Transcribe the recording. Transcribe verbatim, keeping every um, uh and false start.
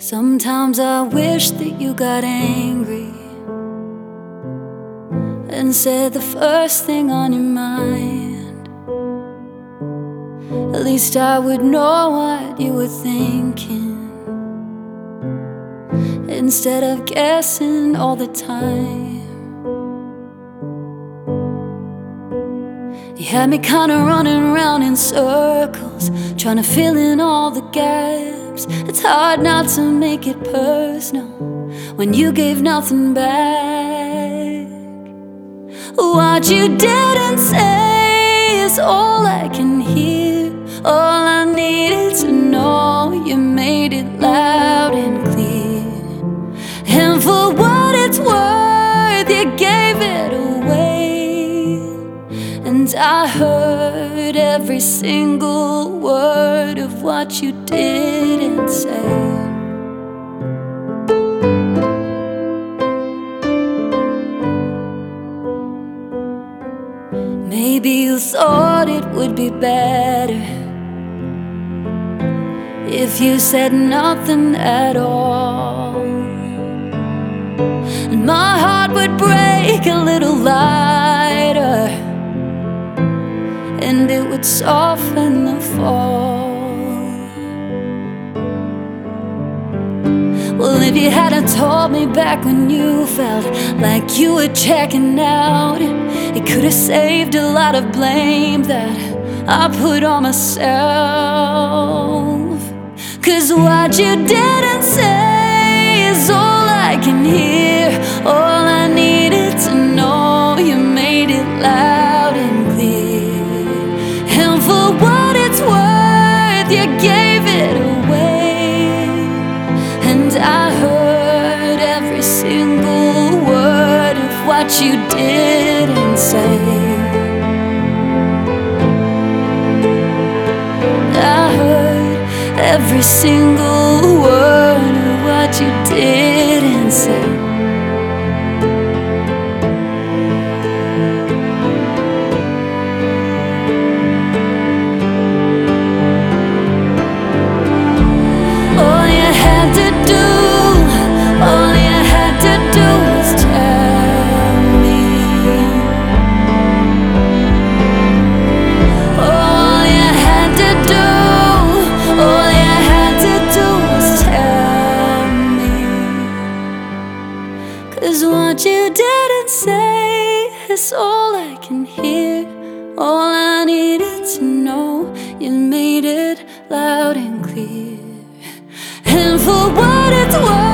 Sometimes I wish that you got angry and said the first thing on your mind. At least I would know what you were thinking, instead of guessing all the time. You had me kinda running around in circles, trying to fill in all the gaps. It's hard not to make it personal when you gave nothing back. What you didn't say is all I can hear. All I needed to know, you made it loud and clear. And for what it's worth, you gave it away. And I heard every single word of what you didn't say. Maybe you thought it would be better if you said nothing at all, and my heart would break a little lighter, and it would soften the fall. Well, if you hadn't told me back when you felt like you were checking out, it could have saved a lot of blame that I put on myself. 'Cause what you didn't say is all I can hear. All I needed to know, you made it loud and clear. And for what it's worth, you gave it away. And I heard every single word of what you didn't say. I heard every single word of what you didn't say. All you had to do, all you had to do was tell me. All you had to do, all you had to do was tell me. 'Cause what you didn't say is all I can hear. All I needed to know, you made it loud and clear. And for what it's worth,